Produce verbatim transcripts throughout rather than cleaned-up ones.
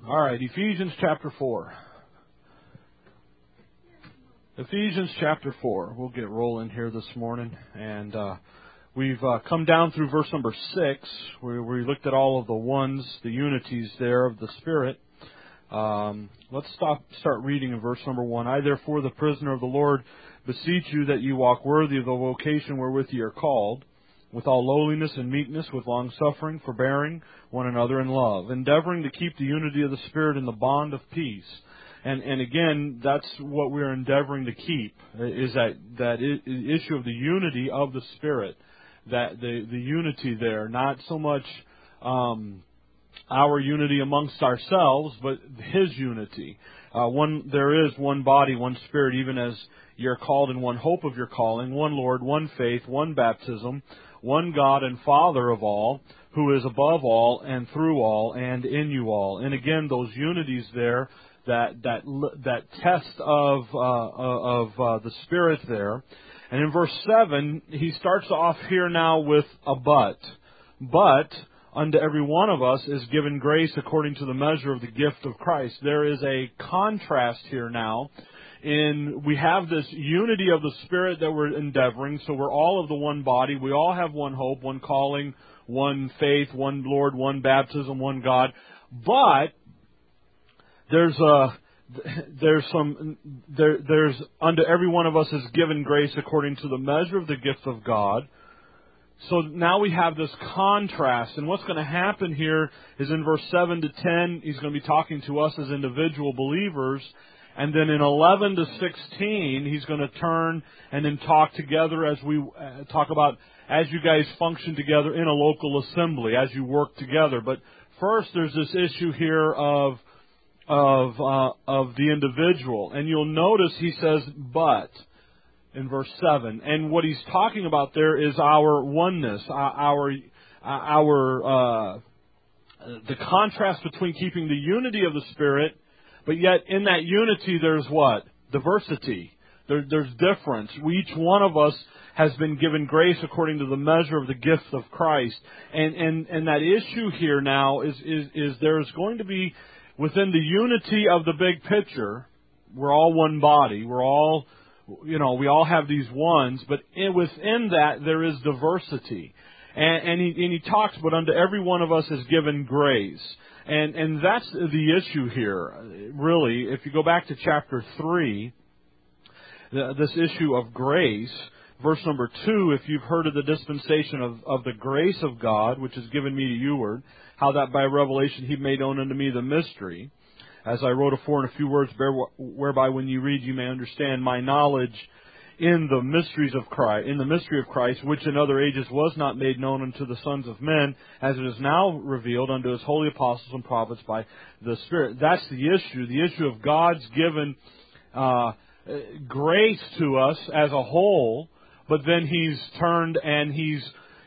All right, Ephesians chapter four. Ephesians chapter four. We'll get rolling here this morning. And uh, we've uh, come down through verse number six, where we looked at all of the ones, the unities there of the Spirit. Um, let's stop, start reading in verse number one. I, therefore, the prisoner of the Lord, beseech you that you walk worthy of the vocation wherewith ye are called, with all lowliness and meekness, with long-suffering, forbearing one another in love, endeavoring to keep the unity of the Spirit in the bond of peace. And, and again, that's what we're endeavoring to keep, is that, that issue of the unity of the Spirit, that the, the unity there, not so much um, our unity amongst ourselves, but His unity. Uh, one, there is one body, one Spirit, even as you're called in one hope of your calling, one Lord, one faith, one baptism, one God and Father of all, who is above all and through all and in you all. And again, those unities there, that that that test of uh, of uh, the Spirit there. And in verse seven, he starts off here now with a but. But unto every one of us is given grace according to the measure of the gift of Christ. There is a contrast here now. In we have this unity of the Spirit that we're endeavoring, so we're all of the one body. We all have one hope, one calling, one faith, one Lord, one baptism, one God. But there's a there's some there there's unto every one of us is given grace according to the measure of the gift of God. So now we have this contrast, and what's going to happen here is in verse seven to ten, he's going to be talking to us as individual believers. And then in eleven to sixteen, he's going to turn and then talk together as we uh, talk about as you guys function together in a local assembly, as you work together. But first, there's this issue here of of uh, of the individual, and you'll notice he says "but" in verse seven, and what he's talking about there is our oneness, our our uh, the contrast between keeping the unity of the Spirit. But yet, in that unity, there's what? Diversity. There, there's difference. We, each one of us has been given grace according to the measure of the gift of Christ. And, and, and that issue here now is, is, is there's going to be, within the unity of the big picture, we're all one body. We're all, you know, we all have these ones. But in, within that, there is diversity. And, and, he, and he talks, but unto every one of us is given grace. And and that's the issue here, really. If you go back to chapter three, the, this issue of grace, verse number two, if you've heard of the dispensation of, of the grace of God, which is given me to youward, how that by revelation He made known unto me the mystery, as I wrote afore in a few words, whereby when you read you may understand my knowledge in the mysteries of Christ, in the mystery of Christ, which in other ages was not made known unto the sons of men, as it is now revealed unto His holy apostles and prophets by the Spirit. That's the issue. The issue of God's given uh, grace to us as a whole, but then He's turned and He's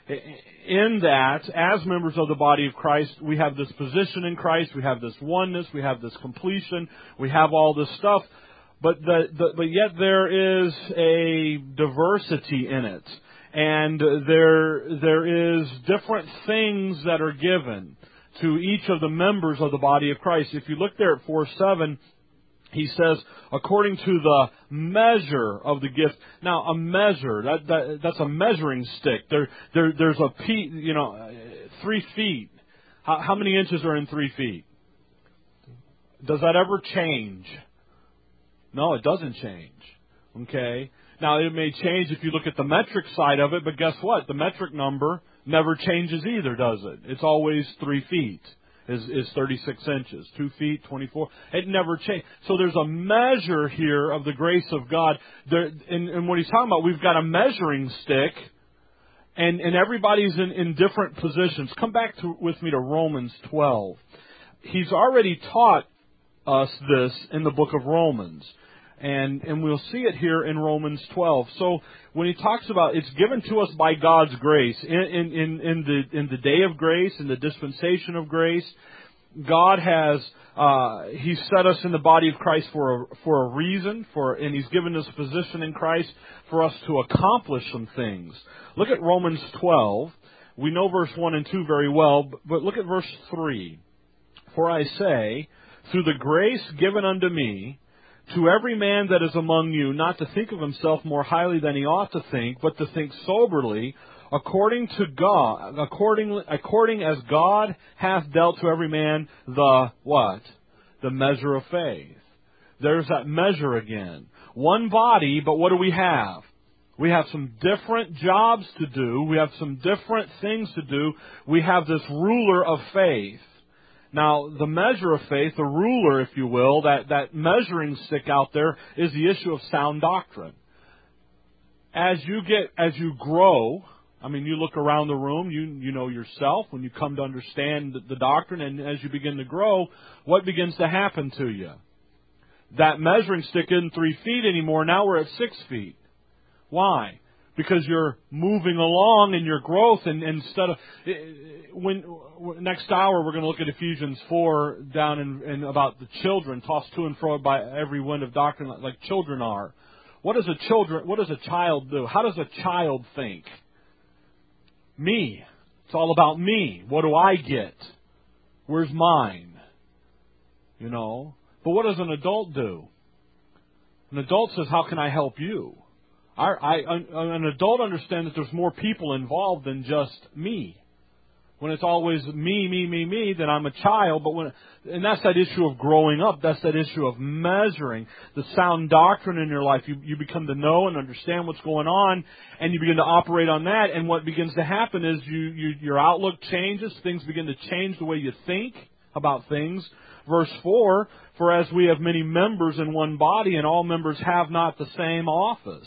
in that, as members of the body of Christ, we have this position in Christ, we have this oneness, we have this completion, we have all this stuff. But the, the, but yet there is a diversity in it, and there there is different things that are given to each of the members of the body of Christ. If you look there at four seven, he says, according to the measure of the gift. Now, a measure that, that that's a measuring stick. There there there's a pe- you know three feet. How, how many inches are in three feet? Does that ever change? No, it doesn't change. Okay? Now, it may change if you look at the metric side of it, but guess what? The metric number never changes either, does it? It's always three feet is, is thirty-six inches. Two feet, twenty-four. It never changes. So there's a measure here of the grace of God. There, and, and what he's talking about, we've got a measuring stick, and, and everybody's in, in different positions. Come back to, with me to Romans twelve. He's already taught us this in the book of Romans. And and we'll see it here in Romans twelve. So when he talks about it's given to us by God's grace, in in, in, in the in the day of grace, in the dispensation of grace, God has uh, He's set us in the body of Christ for a, for a reason, for and He's given us position in Christ for us to accomplish some things. Look at Romans twelve. We know verse one and two very well, but look at verse three. For I say, through the grace given unto me, to every man that is among you, not to think of himself more highly than he ought to think, but to think soberly, according to God, according, according as God hath dealt to every man the, what? The measure of faith. There's that measure again. One body, but what do we have? We have some different jobs to do. We have some different things to do. We have this ruler of faith. Now, the measure of faith, the ruler, if you will, that, that measuring stick out there is the issue of sound doctrine. As you get, as you grow, I mean, you look around the room, you, you know yourself, when you come to understand the, the doctrine, and as you begin to grow, what begins to happen to you? That measuring stick isn't three feet anymore. Now we're at six feet. Why? Because you're moving along in your growth, and, and instead of when next hour we're going to look at Ephesians four down in, in about the children tossed to and fro by every wind of doctrine, like children are. What does a children? What does a child do? How does a child think? Me. It's all about me. What do I get? Where's mine? You know. But what does an adult do? An adult says, "How can I help you?" Our, I, an adult understands that there's more people involved than just me. When it's always me, me, me, me, then I'm a child. But when, and that's that issue of growing up. That's that issue of measuring the sound doctrine in your life. You, you become to know and understand what's going on, and you begin to operate on that. And what begins to happen is you, you your outlook changes. Things begin to change the way you think about things. Verse four, for as we have many members in one body, and all members have not the same office.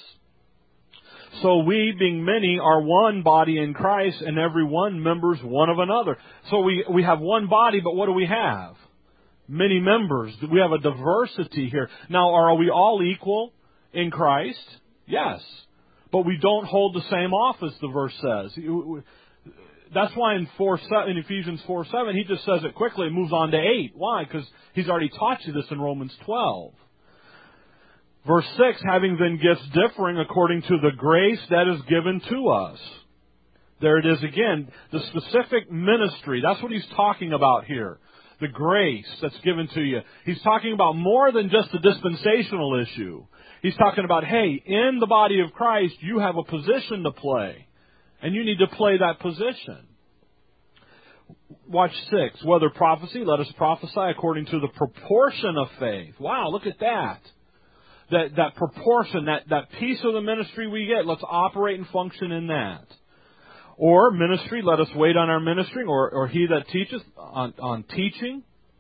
So we, being many, are one body in Christ, and every one members one of another. So we, we have one body, but what do we have? Many members. We have a diversity here. Now, are we all equal in Christ? Yes. But we don't hold the same office, the verse says. That's why in, four, in Ephesians four seven, he just says it quickly and moves on to eight. Why? Because he's already taught you this in Romans twelve. Verse six, having then gifts differing according to the grace that is given to us. There it is again. The specific ministry. That's what he's talking about here. The grace that's given to you. He's talking about more than just the dispensational issue. He's talking about, hey, in the body of Christ, you have a position to play. And you need to play that position. Watch six. Whether prophecy, let us prophesy according to the proportion of faith. Wow, look at that. That that proportion, that, that piece of the ministry we get, let's operate and function in that. Or ministry, let us wait on our ministering, or, or he that teacheth on, on teaching,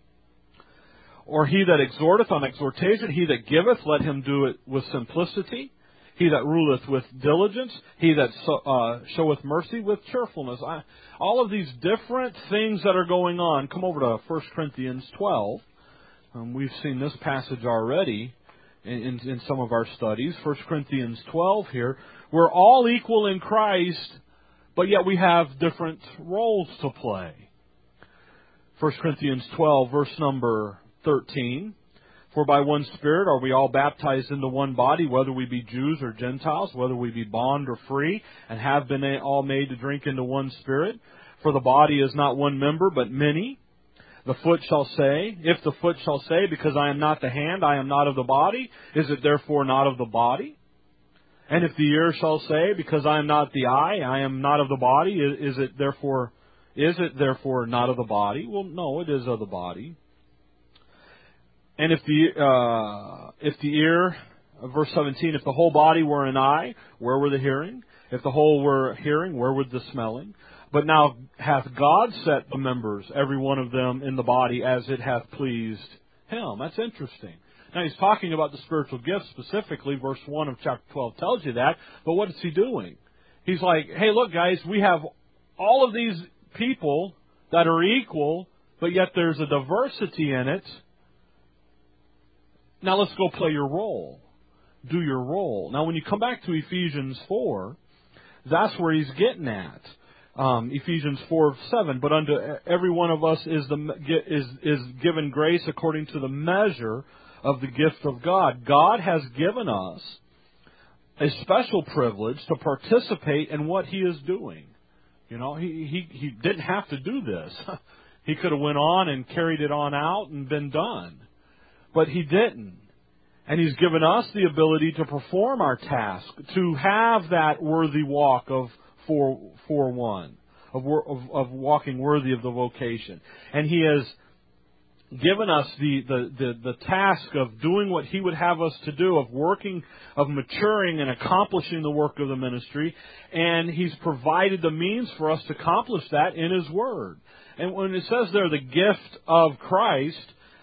or he that exhorteth on exhortation, he that giveth, let him do it with simplicity, he that ruleth with diligence, he that so, uh, showeth mercy with cheerfulness. I, all of these different things that are going on. Come over to First Corinthians twelve. Um, we've seen this passage already. In, in some of our studies, First Corinthians twelve here, we're all equal in Christ, but yet we have different roles to play. First Corinthians twelve, verse number thirteen, for by one Spirit are we all baptized into one body, whether we be Jews or Gentiles, whether we be bond or free, and have been all made to drink into one Spirit. For the body is not one member, but many. The foot shall say, if the foot shall say, because I am not the hand, I am not of the body, is it therefore not of the body? And if the ear shall say, because I am not the eye, I am not of the body, is, is it therefore is it therefore not of the body? Well, no, it is of the body. And if the uh, if the ear, verse seventeen, if the whole body were an eye, where were the hearing? If the whole were hearing, where would the smelling? But now hath God set the members, every one of them, in the body as it hath pleased Him. That's interesting. Now he's talking about the spiritual gifts specifically. Verse one of chapter twelve tells you that. But what is he doing? He's like, hey, look, guys, we have all of these people that are equal, but yet there's a diversity in it. Now let's go play your role. Do your role. Now when you come back to Ephesians four, that's where he's getting at. Um, Ephesians four seven, but unto every one of us is the is is given grace according to the measure of the gift of God. God has given us a special privilege to participate in what He is doing. You know, He He, he didn't have to do this. He could have went on and carried it on out and been done. But He didn't. And He's given us the ability to perform our task, to have that worthy walk of four four one, of, of of walking worthy of the vocation. And He has given us the, the, the, the task of doing what He would have us to do, of working, of maturing and accomplishing the work of the ministry. And He's provided the means for us to accomplish that in His Word. And when it says there, the gift of Christ,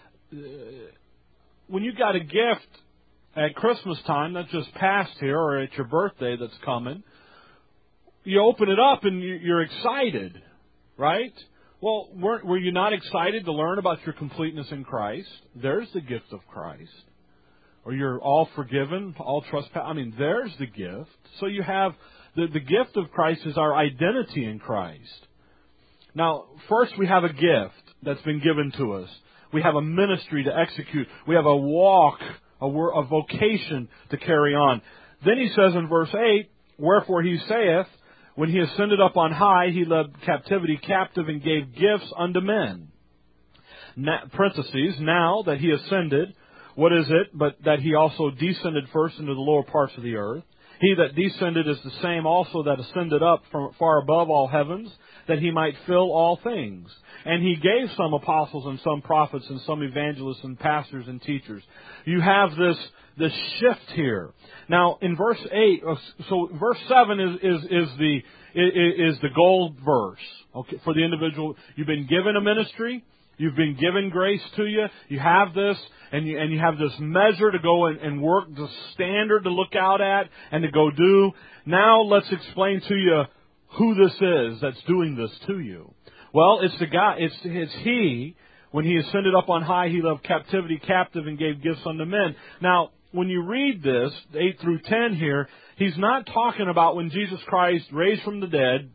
when you got a gift at Christmas time that's just passed here, or at your birthday that's coming, you open it up and you're excited, right? Well, weren't, were you not excited to learn about your completeness in Christ? There's the gift of Christ. Or you're all forgiven, all trespass. I mean, there's the gift. So you have, the, the gift of Christ is our identity in Christ. Now, first we have a gift that's been given to us. We have a ministry to execute. We have a walk, a, a vocation to carry on. Then he says in verse eight, wherefore he saith, when he ascended up on high, he led captivity captive and gave gifts unto men. Na- parentheses, now that he ascended, what is it but that he also descended first into the lower parts of the earth? He that descended is the same also that ascended up from far above all heavens, that he might fill all things. And he gave some apostles and some prophets and some evangelists and pastors and teachers. You have this this shift here. Now in verse eight, so verse seven is is is the is the gold verse. Okay, for the individual, you've been given a ministry. You've been given grace to you. You have this, and you and you have this measure to go and, and work, the standard to look out at and to go do. Now let's explain to you who this is that's doing this to you. Well, it's the guy. It's it's He. When He ascended up on high, He led captivity captive and gave gifts unto men. Now, when you read this, eight through ten here, He's not talking about when Jesus Christ raised from the dead,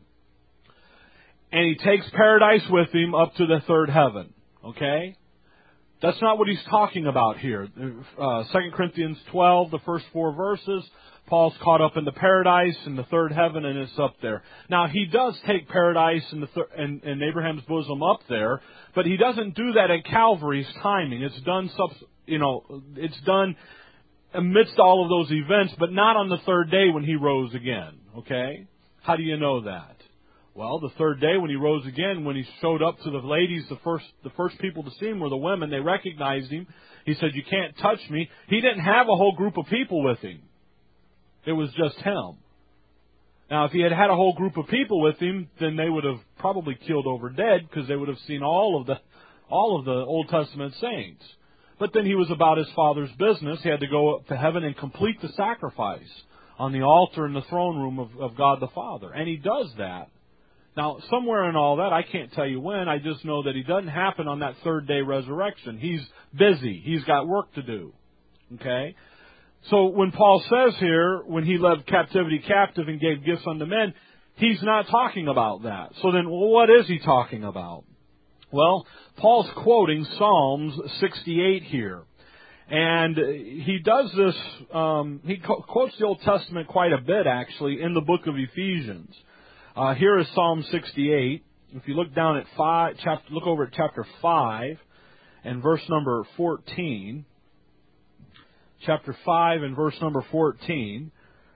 and He takes paradise with Him up to the third heaven. Okay? That's not what He's talking about here. Uh, Second Corinthians twelve, the first four verses, Paul's caught up in the paradise in the third heaven, and it's up there. Now, He does take paradise in, the thir- in, in Abraham's bosom up there, but He doesn't do that at Calvary's timing. It's done, subs- you know, it's done amidst all of those events, but not on the third day when He rose again. Okay? How do you know that? Well, the third day when He rose again, when He showed up to the ladies, the first the first people to see Him were the women. They recognized Him. He said, "You can't touch me." He didn't have a whole group of people with Him. It was just Him. Now, if He had had a whole group of people with Him, then they would have probably keeled over dead, because they would have seen all of the all of the Old Testament saints. But then He was about His Father's business. He had to go up to heaven and complete the sacrifice on the altar in the throne room of, of God the Father. And He does that. Now, somewhere in all that, I can't tell you when, I just know that He doesn't happen on that third day resurrection. He's busy. He's got work to do. Okay? So when Paul says here, when He led captivity captive and gave gifts unto men, he's not talking about that. So then, well, what is he talking about? Well, Paul's quoting Psalms sixty-eight here. And he does this, um, he quotes the Old Testament quite a bit, actually, in the book of Ephesians. Uh, here is Psalm sixty-eight. If you look down at five, chapter, look over at chapter five and verse number fourteen. Chapter five and verse number fourteen.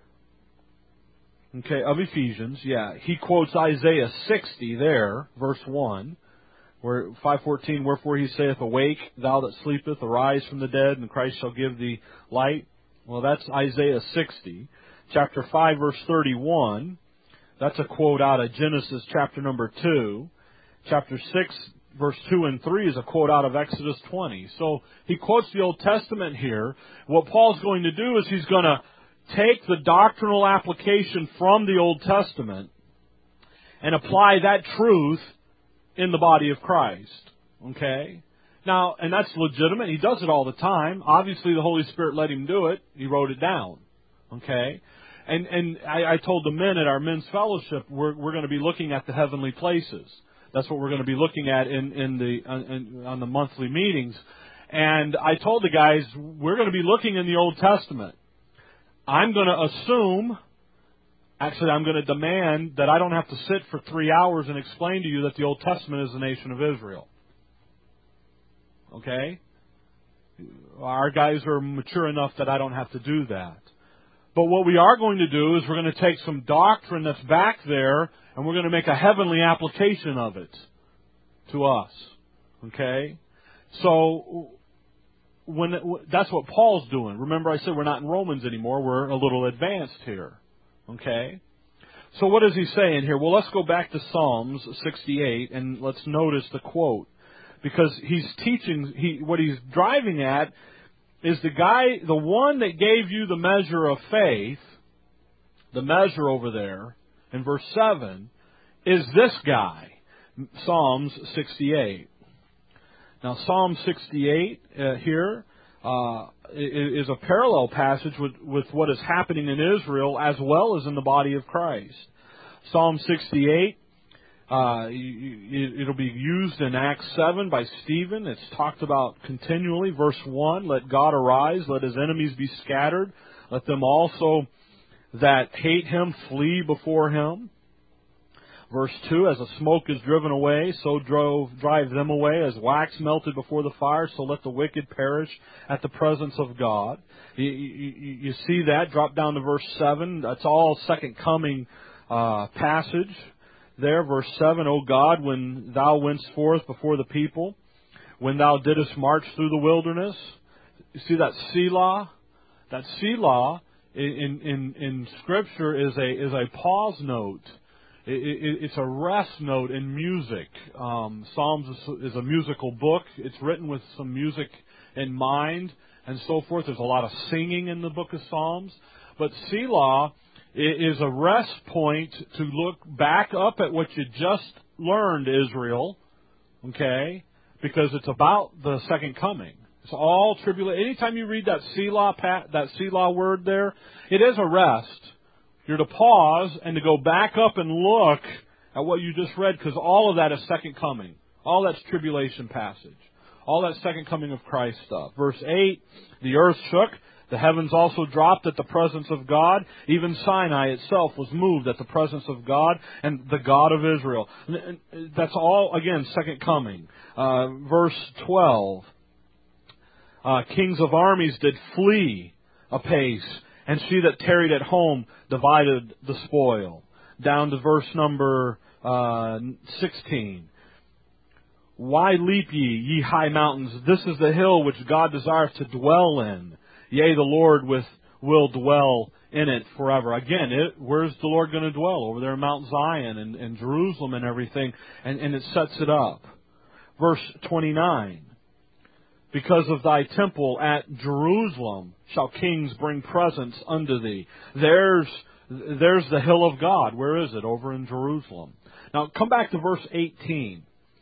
Okay, of Ephesians, yeah. He quotes Isaiah sixty there, verse one, where five fourteen, wherefore He saith, awake, thou that sleepeth, arise from the dead, and Christ shall give thee light. Well, that's Isaiah sixty. Chapter five, verse thirty-one. That's a quote out of Genesis chapter number two. Chapter six, verse two and three is a quote out of Exodus twenty. So he quotes the Old Testament here. What Paul's going to do is he's going to take the doctrinal application from the Old Testament and apply that truth in the body of Christ. Okay? Now, and that's legitimate. He does it all the time. Obviously, the Holy Spirit let him do it. He wrote it down. Okay? And and I, I told the men at our men's fellowship, we're we're going to be looking at the heavenly places. That's what we're going to be looking at in in the in, on the monthly meetings. And I told the guys, we're going to be looking in the Old Testament. I'm going to assume Actually, I'm going to demand that I don't have to sit for three hours and explain to you that the Old Testament is the nation of Israel. Okay? Our guys are mature enough that I don't have to do that. But what we are going to do is we're going to take some doctrine that's back there and we're going to make a heavenly application of it to us. Okay? So, when that's what Paul's doing. Remember I said we're not in Romans anymore. We're a little advanced here. Okay? So what is he saying here? Well, let's go back to Psalms sixty-eight and let's notice the quote. Because he's teaching, he, what he's driving at is the guy, the one that gave you the measure of faith, the measure over there in verse seven, is this guy, Psalms sixty-eight. Now, Psalm sixty-eight uh, here uh, is a parallel passage with, with what is happening in Israel as well as in the body of Christ. Psalm sixty-eight, uh, it'll be used in Acts seven by Stephen. It's talked about continually. Verse one, let God arise, let His enemies be scattered. Let them also that hate Him flee before Him. Verse two, as the smoke is driven away, so drove, drive them away. As wax melted before the fire, so let the wicked perish at the presence of God. You, you, you see that? Drop down to verse seven. That's all second coming uh, passage there. Verse seven, O God, when Thou wentest forth before the people, when Thou didst march through the wilderness. You see that Selah? That Selah in, in, in Scripture is a, is a pause note. It's a rest note in music. Um, Psalms is a musical book. It's written with some music in mind and so forth. There's a lot of singing in the book of Psalms. But Selah is a rest point to look back up at what you just learned, Israel, okay? Because it's about the second coming. It's all tribulation. Anytime you read that Selah, that Selah word there, it is a rest. You're to pause and to go back up and look at what you just read, because all of that is second coming. All that's tribulation passage. All that second coming of Christ stuff. Verse eight, the earth shook, the heavens also dropped at the presence of God. Even Sinai itself was moved at the presence of God and the God of Israel. That's all, again, second coming. Uh, verse twelve, uh, kings of armies did flee apace, and she that tarried at home divided the spoil. Down to verse number uh, sixteen. Why leap ye, ye high mountains? This is the hill which God desireth to dwell in. Yea, the Lord with will dwell in it forever. Again, it, where's the Lord going to dwell? Over there in Mount Zion and, and Jerusalem and everything. And, and it sets it up. Verse twenty-nine. Because of thy temple at Jerusalem shall kings bring presents unto thee. There's, there's the hill of God. Where is it? Over in Jerusalem. Now come back to verse eighteen.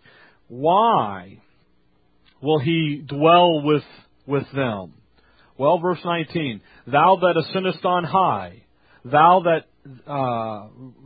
Why will He dwell with, with them? Well, verse nineteen. Thou that ascendest on high, thou that, uh,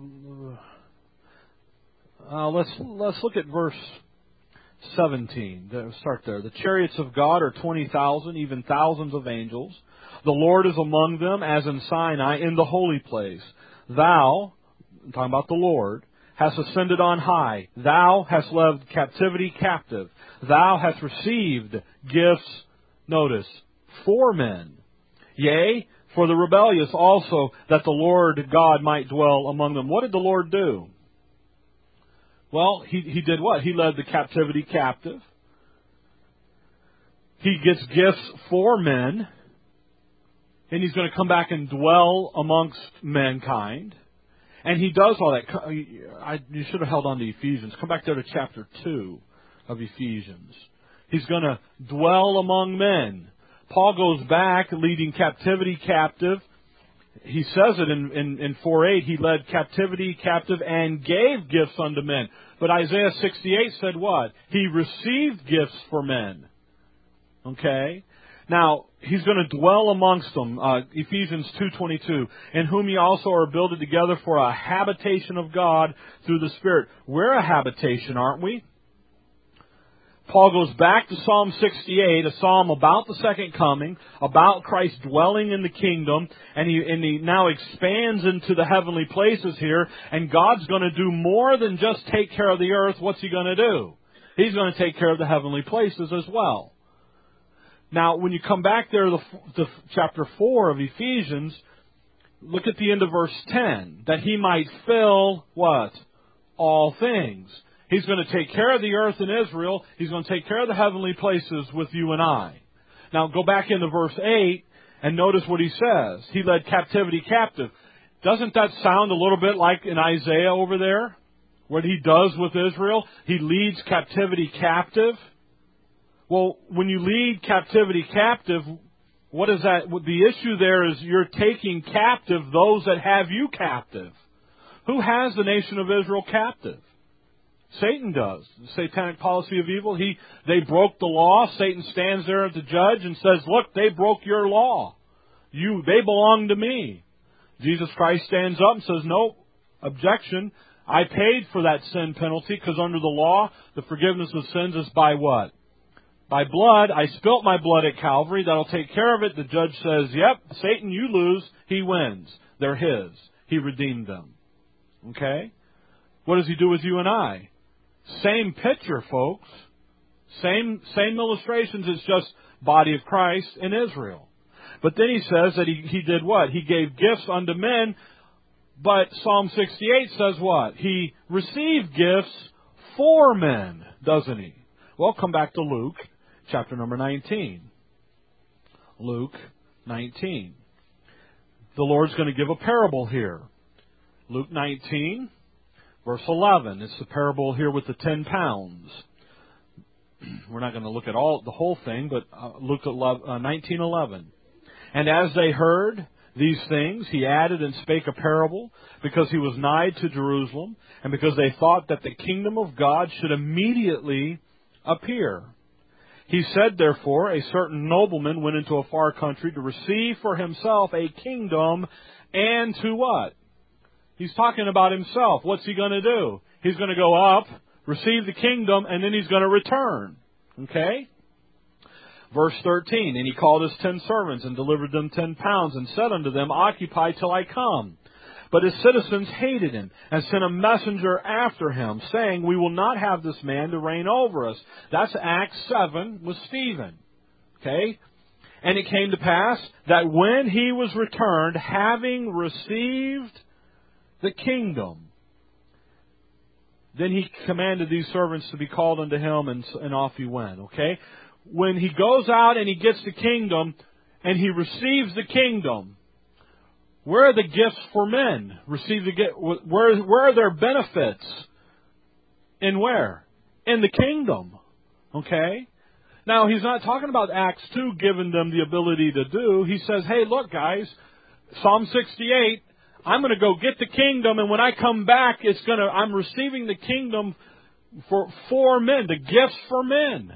uh, let's, let's look at verse seventeen. Start there. The chariots of God are twenty thousand, even thousands of angels. The Lord is among them, as in Sinai, in the holy place. Thou, I'm talking about the Lord, hast ascended on high. Thou hast led captivity captive. Thou hast received gifts, notice, for men. Yea, for the rebellious also, that the Lord God might dwell among them. What did the Lord do? Well, he, he did what? He led the captivity captive. He gets gifts for men. And He's going to come back and dwell amongst mankind. And He does all that. I, you should have held on to Ephesians. Come back there to chapter two of Ephesians. He's going to dwell among men. Paul goes back, leading captivity captive. He says it in, in, in four eight, He led captivity captive and gave gifts unto men. But Isaiah sixty-eight said what? He received gifts for men. Okay? Now, He's going to dwell amongst them. Uh, Ephesians two twenty-two. In whom ye also are builded together for a habitation of God through the Spirit. We're a habitation, aren't we? Paul goes back to Psalm sixty-eight, a psalm about the second coming, about Christ dwelling in the kingdom, and he, and he now expands into the heavenly places here, and God's going to do more than just take care of the earth. What's He going to do? He's going to take care of the heavenly places as well. Now, when you come back there to, to chapter four of Ephesians, look at the end of verse ten, that He might fill, what? All things. He's going to take care of the earth in Israel. He's going to take care of the heavenly places with you and I. Now, go back into verse eight and notice what he says. He led captivity captive. Doesn't that sound a little bit like in Isaiah over there? What he does with Israel? He leads captivity captive. Well, when you lead captivity captive, what is that? The issue there is you're taking captive those that have you captive. Who has the nation of Israel captive? Satan does. The satanic policy of evil. He, they broke the law. Satan stands there as the judge and says, look, they broke your law. You, they belong to me. Jesus Christ stands up and says, no, objection. I paid for that sin penalty because under the law, the forgiveness of sins is by what? By blood. I spilt my blood at Calvary. That'll take care of it. The judge says, yep, Satan, you lose. He wins. They're his. He redeemed them. Okay? What does He do with you and I? Same picture, folks. Same same illustrations. It's just body of Christ in Israel. But then he says that he, he did what? He gave gifts unto men. But Psalm sixty-eight says what? He received gifts for men, doesn't he? Well, come back to Luke, chapter number nineteen. Luke nineteen. The Lord's going to give a parable here. Luke nineteen. Verse eleven, it's the parable here with the ten pounds. We're not going to look at all the whole thing, but uh, Luke nineteen eleven. And as they heard these things, he added and spake a parable, because he was nigh to Jerusalem, and because they thought that the kingdom of God should immediately appear. He said, therefore, a certain nobleman went into a far country to receive for himself a kingdom, and to what? He's talking about himself. What's he going to do? He's going to go up, receive the kingdom, and then he's going to return. Okay? Verse thirteen, and he called his ten servants and delivered them ten pounds and said unto them, occupy till I come. But his citizens hated him and sent a messenger after him, saying, we will not have this man to reign over us. That's Acts seven with Stephen. Okay? And it came to pass that when he was returned, having received the kingdom, then he commanded these servants to be called unto him, and, and off he went. Okay? When he goes out and he gets the kingdom, and he receives the kingdom, where are the gifts for men? Receive the where where are their benefits? In where? In the kingdom. Okay? Now, he's not talking about Acts two giving them the ability to do. He says, hey, look, guys, Psalm sixty-eight, I'm going to go get the kingdom, and when I come back, it's going to, I'm receiving the kingdom for, for men, the gifts for men.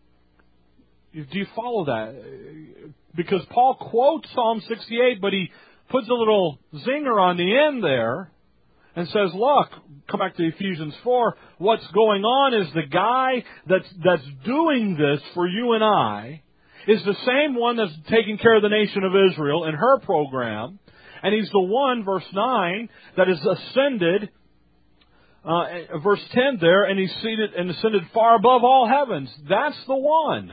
Do you follow that? Because Paul quotes Psalm sixty-eight, but he puts a little zinger on the end there and says, look, come back to Ephesians four, what's going on is the guy that's, that's doing this for you and I is the same one that's taking care of the nation of Israel in her program. And he's the one, verse nine, that is ascended, uh, verse ten there, and he's seated and ascended far above all heavens. That's the one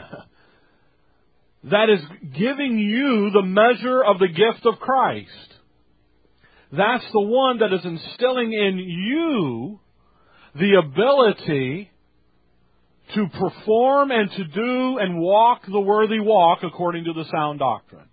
that is giving you the measure of the gift of Christ. That's the one that is instilling in you the ability to perform and to do and walk the worthy walk according to the sound doctrine.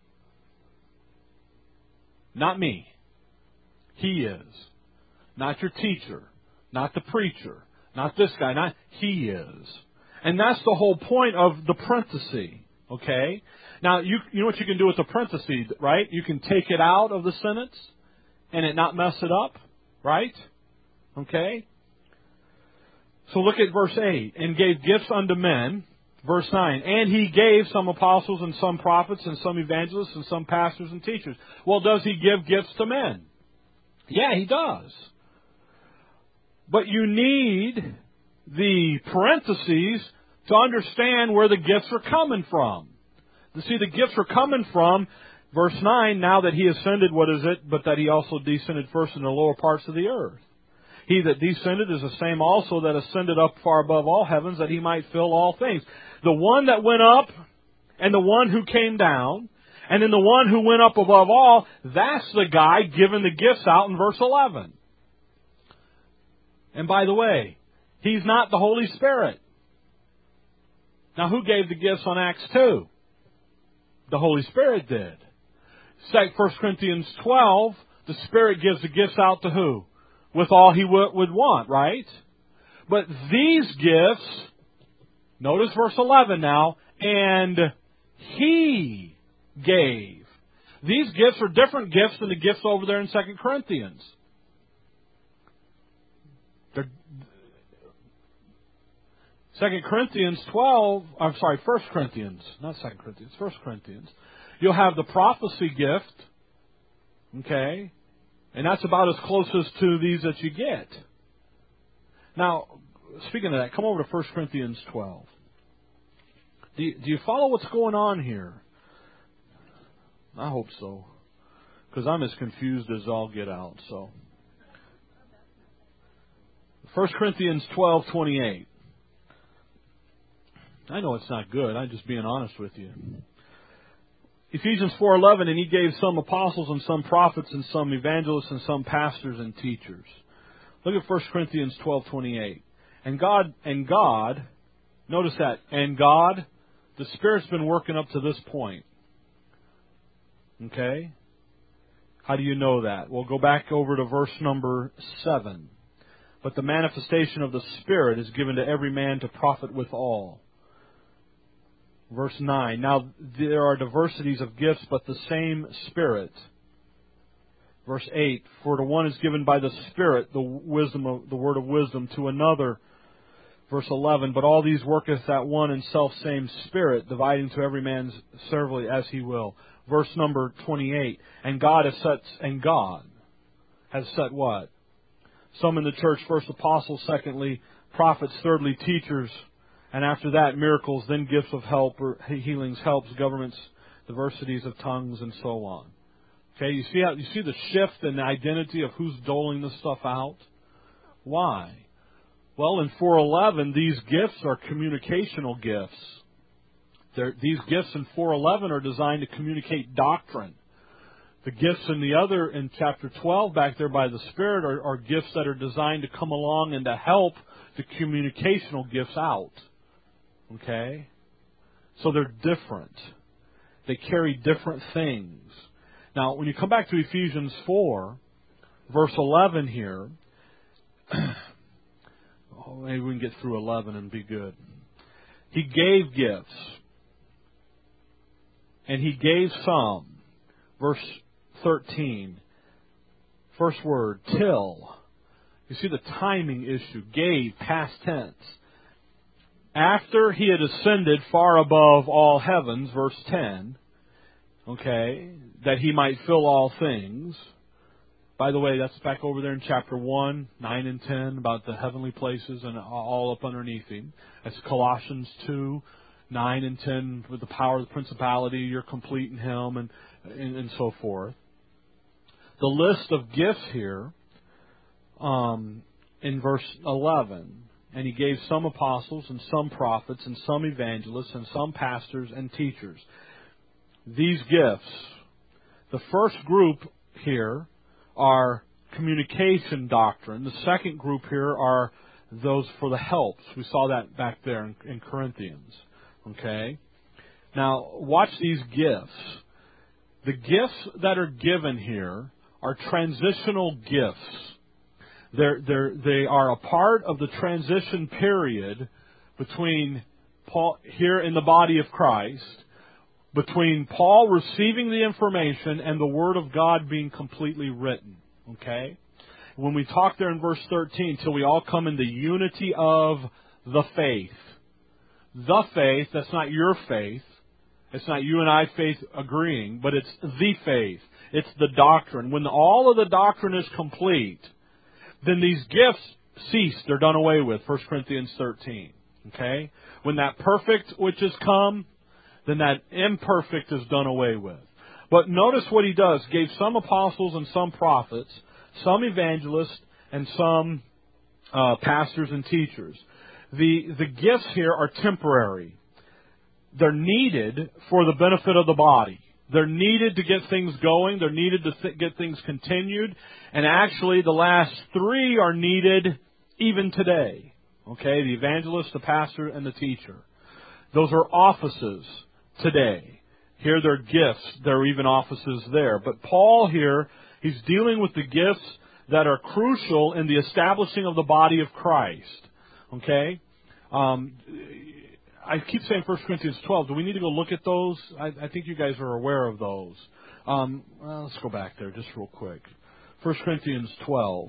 Not me. He is. Not your teacher. Not the preacher. Not this guy. Not He is. And that's the whole point of the parenthesis. Okay? Now, you you know what you can do with the parenthesis, right? You can take it out of the sentence and it not mess it up, right? Okay? So look at verse eight. And gave gifts unto men. Verse nine. And He gave some apostles and some prophets and some evangelists and some pastors and teachers. Well, does He give gifts to men? Yeah, He does. But you need the parentheses to understand where the gifts are coming from. To see the gifts are coming from, verse nine, now that He ascended, what is it? But that He also descended first in the lower parts of the earth. He that descended is the same also that ascended up far above all heavens, that He might fill all things. The one that went up and the one who came down, and then the one who went up above all, that's the guy giving the gifts out in verse eleven. And by the way, He's not the Holy Spirit. Now, who gave the gifts on Acts two? The Holy Spirit did. First Corinthians twelve, the Spirit gives the gifts out to who? With all He w- would want, right? But these gifts, notice verse eleven now, and He gave. These gifts are different gifts than the gifts over there in Second Corinthians. They're, Second Corinthians twelve, I'm sorry, First Corinthians, not Second Corinthians, First Corinthians. You'll have the prophecy gift, okay, and that's about as close as to these that you get. Now, speaking of that, come over to First Corinthians twelve. Do you, do you follow what's going on here? I hope so, because I'm as confused as I'll get out. So, First Corinthians twelve twenty-eight. I know it's not good. I'm just being honest with you. Ephesians four eleven, and He gave some apostles and some prophets and some evangelists and some pastors and teachers. Look at First Corinthians twelve twenty-eight. And God, and God, notice that, and God, the Spirit's been working up to this point. Okay? How do you know that? Well, go back over to verse number seven. But the manifestation of the Spirit is given to every man to profit withal. Verse nine. Now there are diversities of gifts, but the same Spirit. Verse eight. For to one is given by the Spirit the wisdom of the word of wisdom, to another. Verse eleven. But all these worketh that one and self same Spirit, dividing to every man severally as he will. Verse number twenty-eight. And God has set. And God has set what? Some in the church, first apostles, secondly prophets, thirdly teachers. And after that, miracles, then gifts of help, or healings, helps, governments, diversities of tongues, and so on. Okay, you see how you see the shift in the identity of who's doling this stuff out? Why? Well, in four eleven, these gifts are communicational gifts. They're, these gifts in four eleven are designed to communicate doctrine. The gifts in the other, in chapter twelve, back there by the Spirit, are, are gifts that are designed to come along and to help the communicational gifts out. Okay? So they're different. They carry different things. Now, when you come back to Ephesians four, verse eleven here, oh, maybe we can get through eleven and be good. He gave gifts. And He gave some. Verse thirteen. First word, till. You see the timing issue. Gave, past tense. After He had ascended far above all heavens, verse ten, okay, that He might fill all things. By the way, that's back over there in chapter one, nine and ten, about the heavenly places and all up underneath Him. That's Colossians two, nine and ten, with the power of the principality, you're complete in Him, and, and, and so forth. The list of gifts here, um, in verse eleven, and He gave some apostles and some prophets and some evangelists and some pastors and teachers. These gifts, the first group here are communication doctrine. The second group here are those for the helps. We saw that back there in, in Corinthians. Okay? Now, watch these gifts. The gifts that are given here are transitional gifts. They're, they're, they are a part of the transition period between Paul, here in the body of Christ, between Paul receiving the information and the Word of God being completely written. Okay? When we talk there in verse thirteen, till we all come in the unity of the faith. The faith, that's not your faith. It's not you and I faith agreeing, but it's the faith. It's the doctrine. When all of the doctrine is complete, then these gifts cease. They're done away with. First Corinthians thirteen. Okay? When that perfect which is come, then that imperfect is done away with. But notice what he does. Gave some apostles and some prophets, some evangelists, and some uh, pastors and teachers. The, the gifts here are temporary. They're needed for the benefit of the body. They're needed to get things going. They're needed to th- get things continued. And actually, the last three are needed even today. Okay, the evangelist, the pastor, and the teacher. Those are offices today. Here they're gifts. There are even offices there. But Paul here, he's dealing with the gifts that are crucial in the establishing of the body of Christ. Okay? Um, I keep saying First Corinthians twelve. Do we need to go look at those? I, I think you guys are aware of those. Um, well, let's go back there just real quick. First Corinthians twelve.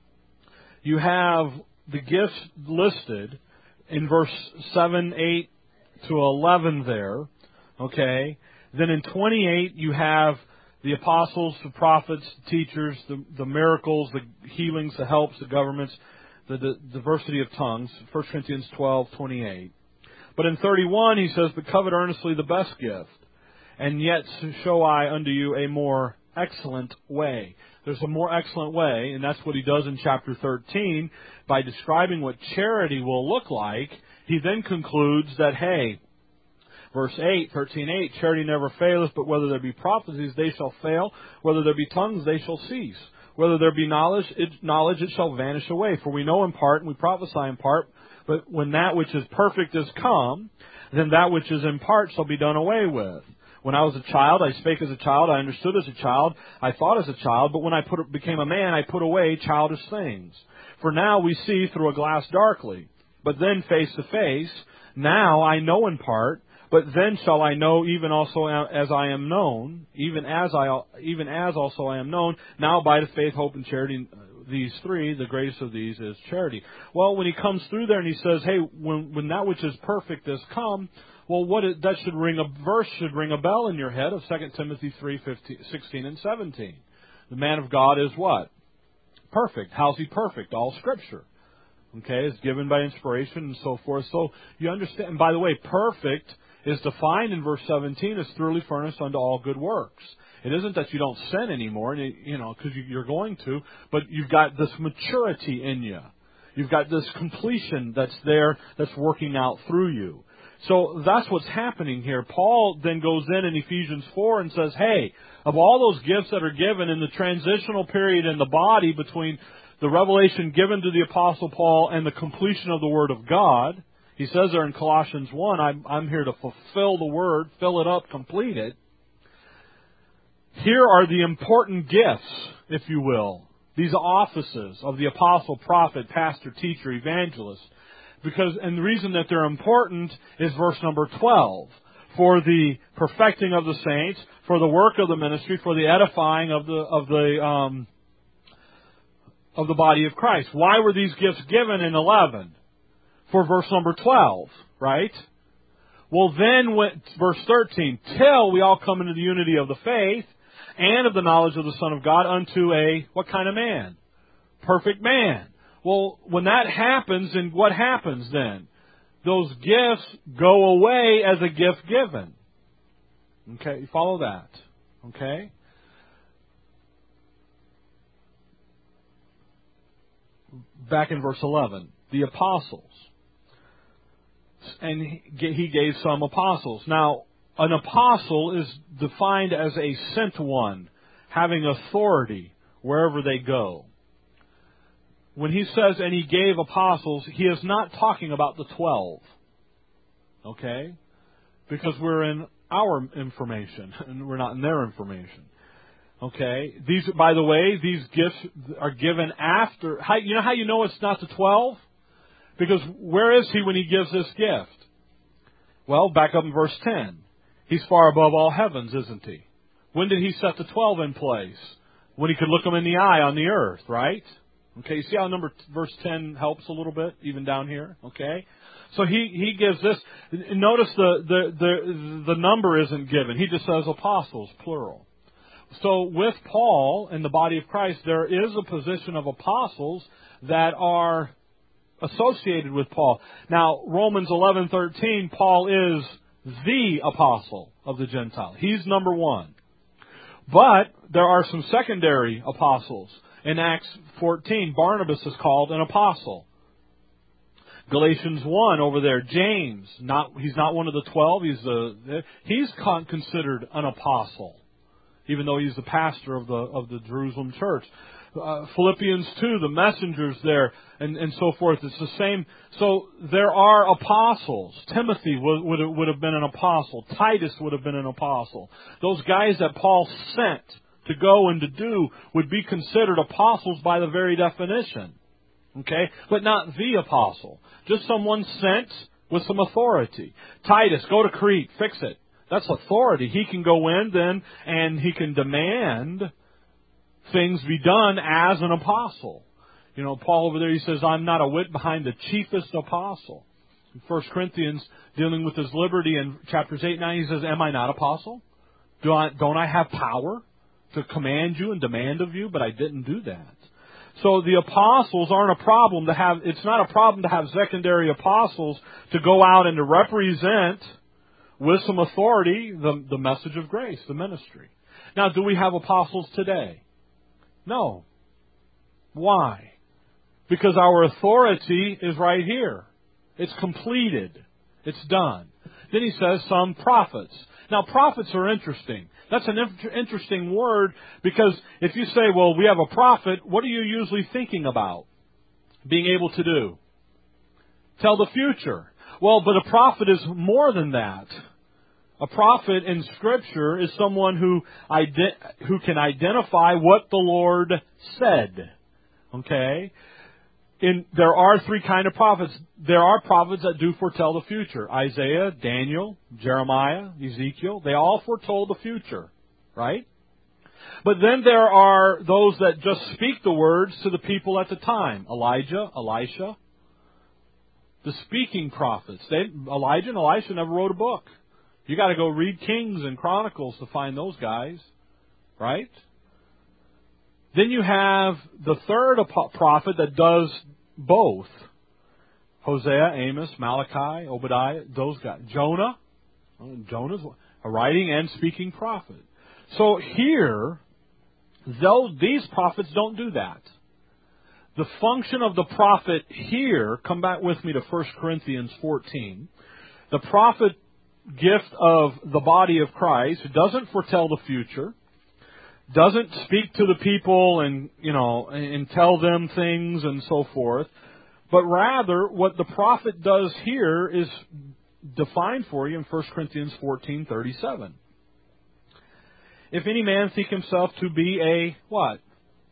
You have the gifts listed in verse seven, eight to eleven there. Okay? Then in twenty-eight, you have the apostles, the prophets, the teachers, the, the miracles, the healings, the helps, the governments, the, the diversity of tongues. First Corinthians twelve, twenty-eight. But in thirty-one, he says, "But covet earnestly the best gift, and yet show I unto you a more excellent way." There's a more excellent way, and that's what he does in chapter thirteen. By describing what charity will look like, he then concludes that, hey, verse eight, thirteen eight, "Charity never faileth, but whether there be prophecies, they shall fail. Whether there be tongues, they shall cease. Whether there be knowledge, it, knowledge, it shall vanish away. For we know in part, and we prophesy in part. But when that which is perfect is come, then that which is in part shall be done away with. When I was a child, I spake as a child, I understood as a child, I thought as a child, but when I put, became a man, I put away childish things. For now we see through a glass darkly, but then face to face. Now I know in part, but then shall I know even also as I am known, even as I even as also I am known. Now abideth faith, hope, and charity. These three, the greatest of these is charity." Well, when he comes through there and he says, "Hey, when when that which is perfect has come," well, what it, that should ring a verse should ring a bell in your head of Second Timothy three, sixteen and seventeen. The man of God is what? Perfect. How's he perfect? All Scripture. Okay, is given by inspiration and so forth. So you understand. And by the way, perfect is defined in verse seventeen as thoroughly furnished unto all good works. It isn't that you don't sin anymore, you know, because you're going to, but you've got this maturity in you. You've got this completion that's there, that's working out through you. So that's what's happening here. Paul then goes in in Ephesians four and says, hey, of all those gifts that are given in the transitional period in the body between the revelation given to the Apostle Paul and the completion of the Word of God, he says there in Colossians one, I'm, I'm here to fulfill the Word, fill it up, complete it. Here are the important gifts, if you will, these offices of the apostle, prophet, pastor, teacher, evangelist. Because, and the reason that they're important is verse number twelve. For the perfecting of the saints, for the work of the ministry, for the edifying of the of the um, of the body of Christ. Why were these gifts given in eleven? For verse number twelve, right? Well, then, when, verse thirteen, till we all come into the unity of the faith and of the knowledge of the Son of God unto a, what kind of man? Perfect man. Well, when that happens, then what happens then? Those gifts go away as a gift given. Okay, you follow that. Okay? Back in verse eleven, the apostles. And he gave some apostles. Now, an apostle is defined as a sent one, having authority wherever they go. When he says, and he gave apostles, he is not talking about the twelve. Okay? Because we're in our information, and we're not in their information. Okay? These, by the way, these gifts are given after. How, you know how you know it's not the twelve? Because where is he when he gives this gift? Well, back up in verse ten. He's far above all heavens, isn't he? When did he set the twelve in place? When he could look them in the eye on the earth, right? Okay, you see how number verse ten helps a little bit, even down here? Okay? So he, he gives this. Notice the, the, the, the number isn't given. He just says apostles, plural. So with Paul in the body of Christ, there is a position of apostles that are associated with Paul. Now, Romans eleven thirteen, Paul is the apostle of the Gentile. He's number one. But there are some secondary apostles. In Acts fourteen, Barnabas is called an apostle. Galatians one over there, James, not he's not one of the twelve. He's the he's con- considered an apostle, even though he's the pastor of the of the Jerusalem church. Uh, Philippians two, the messengers there, and, and so forth. It's the same. So there are apostles. Timothy would, would, have, would have been an apostle. Titus would have been an apostle. Those guys that Paul sent to go and to do would be considered apostles by the very definition. Okay? But not the apostle. Just someone sent with some authority. Titus, go to Crete, fix it. That's authority. He can go in then and he can demand things be done as an apostle. You know, Paul over there, he says, I'm not a whit behind the chiefest apostle. In First Corinthians, dealing with his liberty in chapters eight and nine, he says, am I not apostle? Do I, don't I have power to command you and demand of you? But I didn't do that. So the apostles aren't a problem to have. It's not a problem to have secondary apostles to go out and to represent with some authority the, the message of grace, the ministry. Now, do we have apostles today? No. Why? Because our authority is right here. It's completed. It's done. Then he says some prophets. Now, prophets are interesting. That's an interesting word because if you say, well, we have a prophet, what are you usually thinking about being able to do? Tell the future. Well, but a prophet is more than that. A prophet in Scripture is someone who ide- who can identify what the Lord said. Okay? In, there are three kind of prophets. There are prophets that do foretell the future. Isaiah, Daniel, Jeremiah, Ezekiel. They all foretold the future. Right? But then there are those that just speak the words to the people at the time. Elijah, Elisha. The speaking prophets. They, Elijah and Elisha never wrote a book. You got to go read Kings and Chronicles to find those guys, right? Then you have the third prophet that does both. Hosea, Amos, Malachi, Obadiah, those guys. Jonah, Jonah's a writing and speaking prophet. So here, though these prophets don't do that. The function of the prophet here, come back with me to First Corinthians fourteen. The prophet gift of the body of Christ, who doesn't foretell the future, doesn't speak to the people and, you know, and tell them things and so forth, but rather what the prophet does here is defined for you in First Corinthians fourteen thirty-seven. If any man think himself to be a what?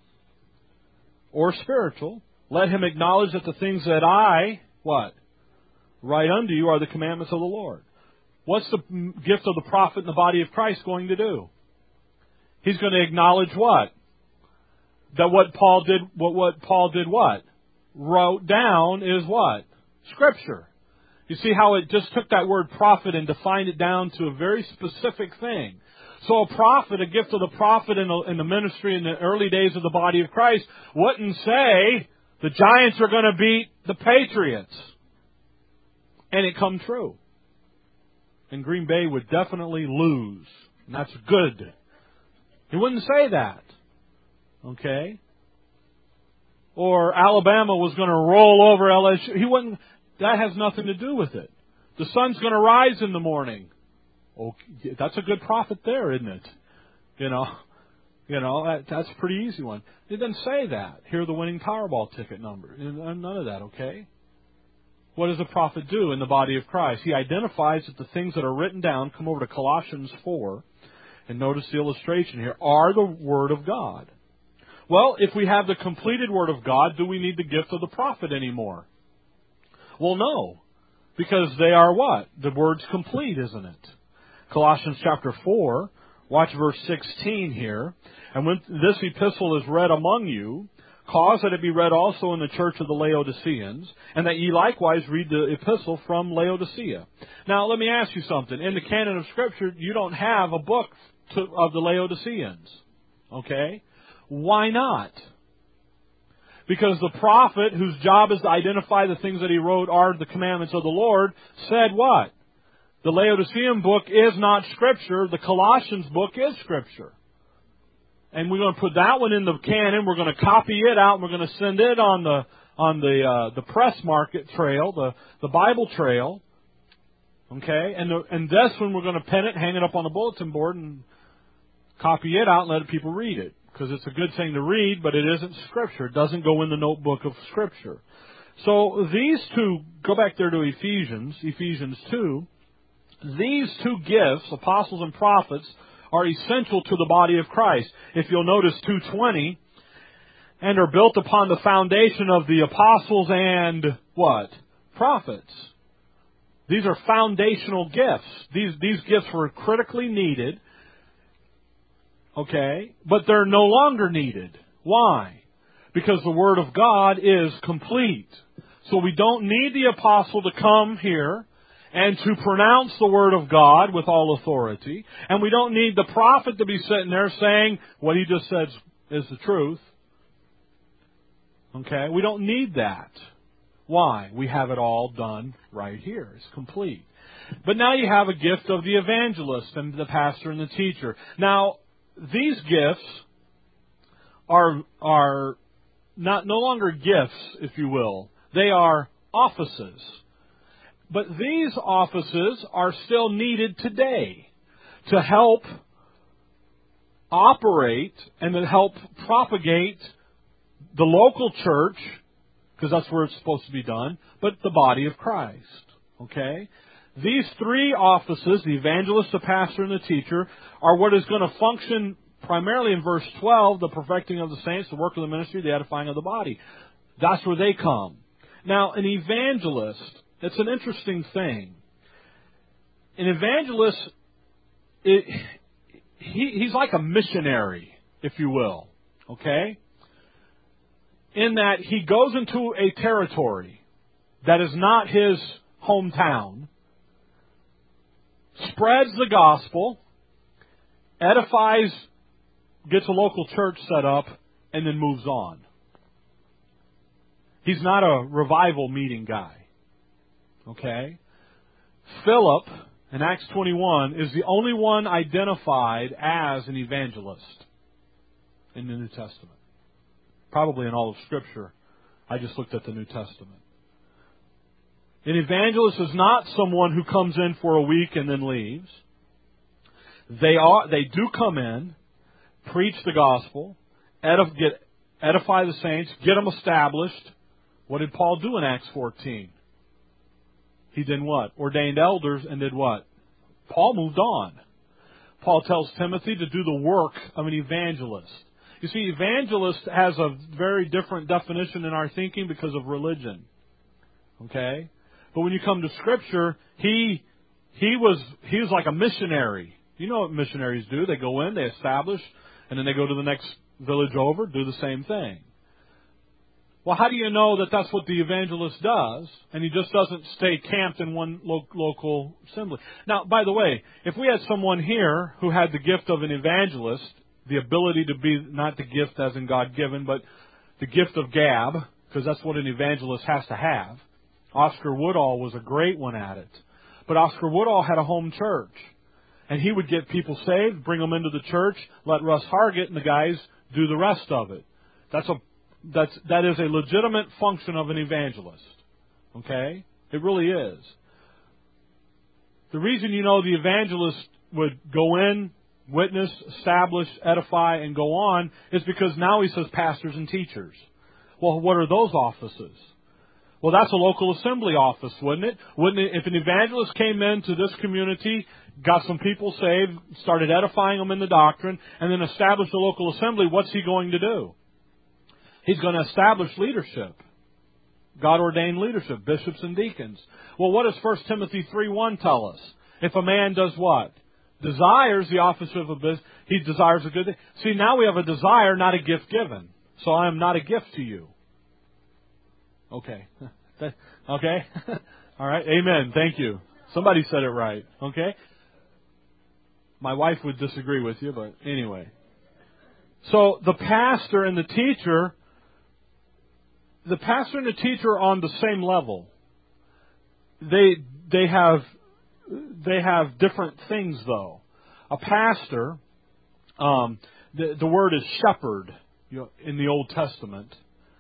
Or spiritual, let him acknowledge that the things that I, what? Write unto you are the commandments of the Lord. What's the gift of the prophet in the body of Christ going to do? He's going to acknowledge what? That what Paul did, what, what Paul did what? Wrote down is what? Scripture. You see how it just took that word prophet and defined it down to a very specific thing. So a prophet, a gift of the prophet in the, in the ministry in the early days of the body of Christ, wouldn't say the Giants are going to beat the Patriots. And it come true. And Green Bay would definitely lose. And that's good. He wouldn't say that. Okay? Or Alabama was going to roll over L S U. He wouldn't. That has nothing to do with it. The sun's going to rise in the morning. Okay, that's a good prophet there, isn't it? You know, you know that, that's a pretty easy one. It doesn't say that. Here are the winning Powerball ticket number. None of that, okay? What does a prophet do in the body of Christ? He identifies that the things that are written down, come over to Colossians four, and notice the illustration here, are the Word of God. Well, if we have the completed Word of God, do we need the gift of the prophet anymore? Well, no. Because they are what? The Word's complete, isn't it? Colossians chapter four, watch verse sixteen here. And when this epistle is read among you, cause that it be read also in the church of the Laodiceans, and that ye likewise read the epistle from Laodicea. Now, let me ask you something. In the canon of Scripture, you don't have a book to, of the Laodiceans. Okay? Why not? Because the prophet, whose job is to identify the things that he wrote are the commandments of the Lord, said what? The Laodicean book is not Scripture. The Colossians book is Scripture. And we're going to put that one in the canon. We're going to copy it out. And we're going to send it on the on the uh, the press market trail, the the Bible trail. Okay, and the, and this one we're going to pen it, hang it up on the bulletin board, and copy it out and let people read it. Because it's a good thing to read, but it isn't Scripture. It doesn't go in the notebook of Scripture. So these two, go back there to Ephesians, Ephesians two. These two gifts, apostles and prophets, are essential to the body of Christ. If you'll notice two twenty, and are built upon the foundation of the apostles and what? Prophets. These are foundational gifts. These, these gifts were critically needed. Okay, but they're no longer needed. Why? Because the Word of God is complete. So we don't need the apostle to come here and to pronounce the Word of God with all authority. And we don't need the prophet to be sitting there saying what he just said is the truth. Okay, we don't need that. Why? We have it all done right here. It's complete. But now you have a gift of the evangelist and the pastor and the teacher. Now, these gifts are are not no longer gifts, if you will. They are offices. But these offices are still needed today to help operate and to help propagate the local church, because that's where it's supposed to be done, but the body of Christ. Okay? These three offices, the evangelist, the pastor, and the teacher, are what is going to function primarily in verse twelve, the perfecting of the saints, the work of the ministry, the edifying of the body. That's where they come. Now, an evangelist, it's an interesting thing. An evangelist, it, he, he's like a missionary, if you will. Okay? In that he goes into a territory that is not his hometown, spreads the gospel, edifies, gets a local church set up, and then moves on. He's not a revival meeting guy. Okay? Philip, in Acts twenty-one, is the only one identified as an evangelist in the New Testament. Probably in all of Scripture. I just looked at the New Testament. An evangelist is not someone who comes in for a week and then leaves. They are. They do come in, preach the gospel, edif- get, edify the saints, get them established. What did Paul do in Acts fourteen? He did what? Ordained elders and did what? Paul moved on. Paul tells Timothy to do the work of an evangelist. You see, evangelist has a very different definition in our thinking because of religion. Okay? But when you come to Scripture, he he was he was like a missionary. You know what missionaries do. They go in, they establish, and then they go to the next village over, do the same thing. Well, how do you know that that's what the evangelist does, and he just doesn't stay camped in one lo- local assembly? Now, by the way, if we had someone here who had the gift of an evangelist, the ability to be, not the gift as in God-given, but the gift of gab, because that's what an evangelist has to have. Oscar Woodall was a great one at it. But Oscar Woodall had a home church. And he would get people saved, bring them into the church, let Russ Hargett and the guys do the rest of it. That's a that's that is a legitimate function of an evangelist. Okay? It really is. The reason you know the evangelist would go in, witness, establish, edify, and go on is because now he says pastors and teachers. Well, what are those offices? Well, that's a local assembly office, wouldn't it? Wouldn't it? If an evangelist came into this community, got some people saved, started edifying them in the doctrine, and then established a local assembly, what's he going to do? He's going to establish leadership. God-ordained leadership, bishops and deacons. Well, what does First Timothy three one tell us? If a man does what? Desires the office of a business, he desires a good thing. See, now we have a desire, not a gift given. So I am not a gift to you. Okay. Okay? All right. Amen. Thank you. Somebody said it right. Okay? My wife would disagree with you, but anyway. So the pastor and the teacher the pastor and the teacher are on the same level. They they have they have different things though. A pastor, um, the the word is shepherd, you know, in the Old Testament.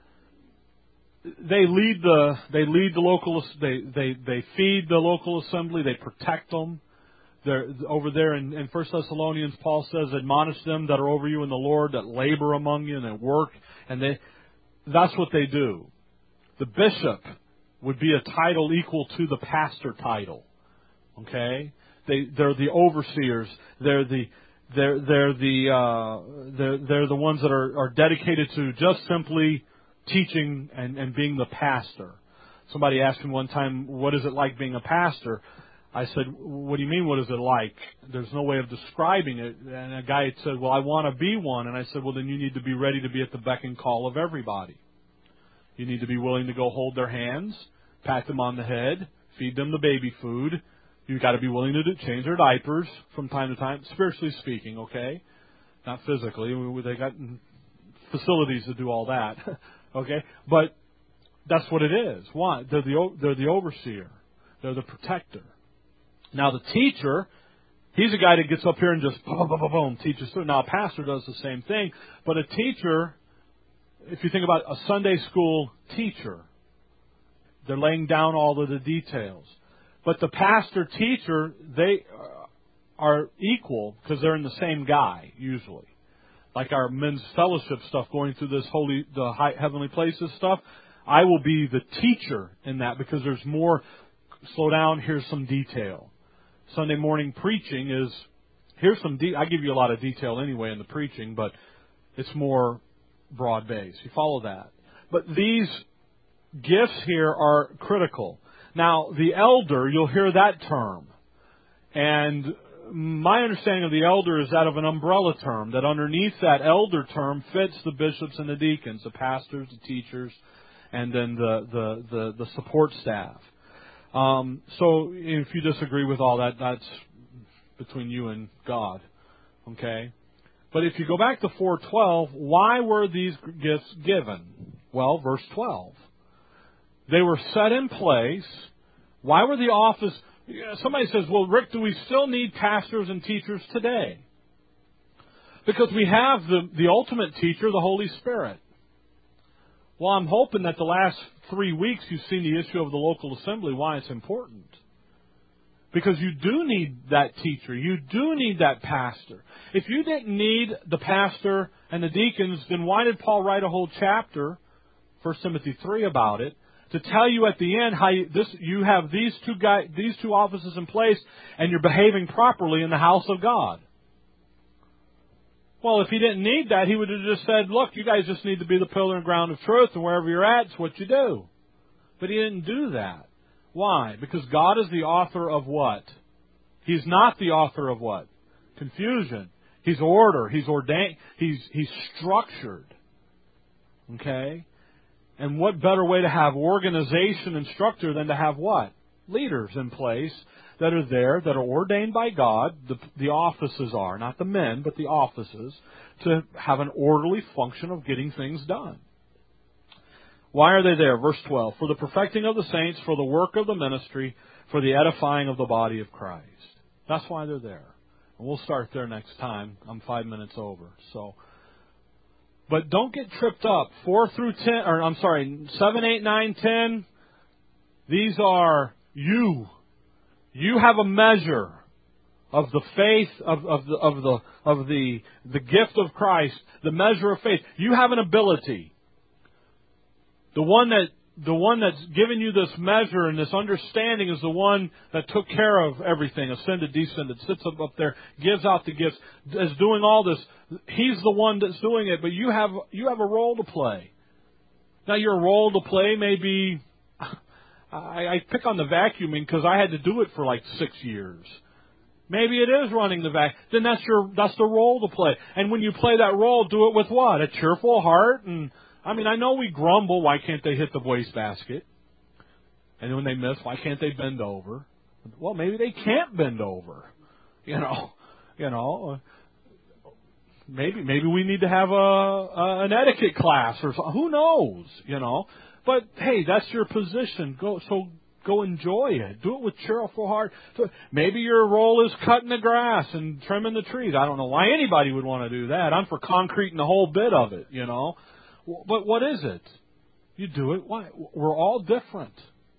They lead the they lead the local they they they feed the local assembly. They protect them. They're over there in, in First Thessalonians, Paul says, "Admonish them that are over you in the Lord, that labor among you and that work." And they that's what they do. The bishop would be a title equal to the pastor title. Okay, they they're the overseers. They're the they're they're the uh, they're they're the ones that are, are dedicated to just simply teaching and, and being the pastor. Somebody asked me one time, "What is it like being a pastor?" I said, "What do you mean, what is it like? There's no way of describing it." And a guy said, "Well, I want to be one." And I said, "Well, then you need to be ready to be at the beck and call of everybody. You need to be willing to go hold their hands, pat them on the head, feed them the baby food. You've got to be willing to do, change their diapers from time to time, spiritually speaking, okay? Not physically. They got facilities to do all that, okay? But that's what it is. Why? They're the, they're the overseer. They're the protector. Now, the teacher, he's a guy that gets up here and just boom, boom, boom, boom, teaches through. Now, a pastor does the same thing. But a teacher, if you think about a Sunday school teacher, they're laying down all of the details. But the pastor-teacher, they are equal because they're in the same guy, usually. Like our men's fellowship stuff, going through this holy, the high, heavenly places stuff, I will be the teacher in that because there's more, slow down, here's some detail. Sunday morning preaching is, here's some, de- I give you a lot of detail anyway in the preaching, but it's more broad-based. You follow that. But these gifts here are critical. Now, the elder, you'll hear that term. And my understanding of the elder is that of an umbrella term, that underneath that elder term fits the bishops and the deacons, the pastors, the teachers, and then the, the, the, the support staff. Um, so if you disagree with all that, that's between you and God. Okay? But if you go back to four twelve, why were these gifts given? Well, verse twelve. They were set in place. Why were the office... Somebody says, well, Rick, do we still need pastors and teachers today? Because we have the, the ultimate teacher, the Holy Spirit. Well, I'm hoping that the last three weeks you've seen the issue of the local assembly, why it's important. Because you do need that teacher. You do need that pastor. If you didn't need the pastor and the deacons, then why did Paul write a whole chapter, First Timothy three, about it? To tell you at the end how you, this, you have these two guys, these two offices in place, and you're behaving properly in the house of God. Well, if he didn't need that, he would have just said, look, you guys just need to be the pillar and ground of truth, and wherever you're at, it's what you do. But he didn't do that. Why? Because God is the author of what? He's not the author of what? Confusion. He's order. He's ordained. He's, he's structured. Okay? And what better way to have organization and structure than to have what? Leaders in place that are there, that are ordained by God. The, the offices are, not the men, but the offices, to have an orderly function of getting things done. Why are they there? Verse twelve. For the perfecting of the saints, for the work of the ministry, for the edifying of the body of Christ. That's why they're there. And we'll start there next time. I'm five minutes over. So... But don't get tripped up. Four through ten, or I'm sorry, seven, eight, nine, ten. These are you. You have a measure of the faith of, of the of the of the the gift of Christ, the measure of faith. You have an ability. The one that the one that's given you this measure and this understanding is the one that took care of everything, ascended, descended, sits up, up there, gives out the gifts, is doing all this. He's the one that's doing it, but you have you have a role to play. Now, your role to play may be, I, I pick on the vacuuming because I had to do it for like six years. Maybe it is running the vac. Then that's your that's the role to play. And when you play that role, do it with what? A cheerful heart. And I mean, I know we grumble. Why can't they hit the wastebasket? And when they miss, why can't they bend over? Well, maybe they can't bend over. You know, you know. Maybe maybe we need to have a, a an etiquette class or something. Who knows? You know. but hey, that's your position. Go so go enjoy it. Do it with cheerful heart. So maybe your role is cutting the grass and trimming the trees. I don't know why anybody would want to do that. I'm for concreting the whole bit of it, you know. But what is it? You do it. Why? We're all different,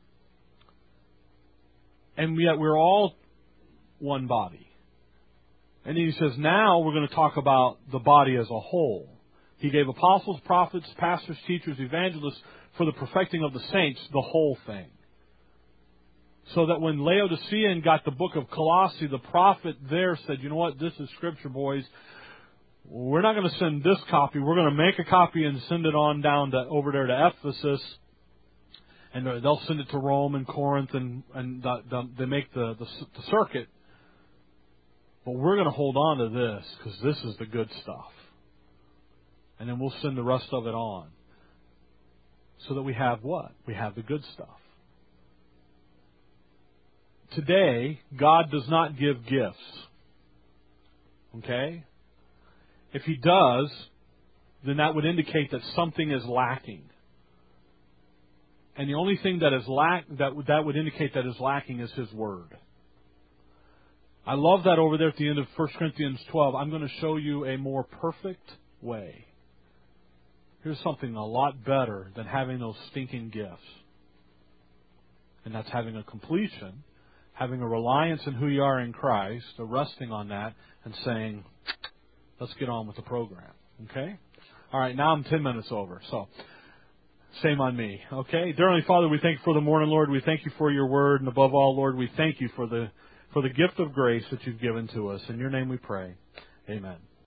and yet we're all one body. And he says, now we're going to talk about the body as a whole. He gave apostles, prophets, pastors, teachers, evangelists for the perfecting of the saints, the whole thing. So that when Laodicean got the book of Colossae, the prophet there said, you know what, this is Scripture, boys. We're not going to send this copy. We're going to make a copy and send it on down to over there to Ephesus. And they'll send it to Rome and Corinth, and, and the, the, they make the, the, the circuit. But we're going to hold on to this because this is the good stuff. And then we'll send the rest of it on. So that we have what? We have the good stuff. Today, God does not give gifts. Okay? If He does, then that would indicate that something is lacking. And the only thing that is lack that that would indicate that is lacking is His Word. I love that over there at the end of First Corinthians twelve. I'm going to show you a more perfect way. Here's something a lot better than having those stinking gifts. And that's having a completion, having a reliance in who you are in Christ, a resting on that, and saying, let's get on with the program. Okay? All right, now I'm ten minutes over, so shame on me. Okay? Dear Heavenly Father, we thank you for the morning, Lord. We thank you for your word, and above all, Lord, we thank you for the for the gift of grace that you've given to us. In your name we pray. Amen.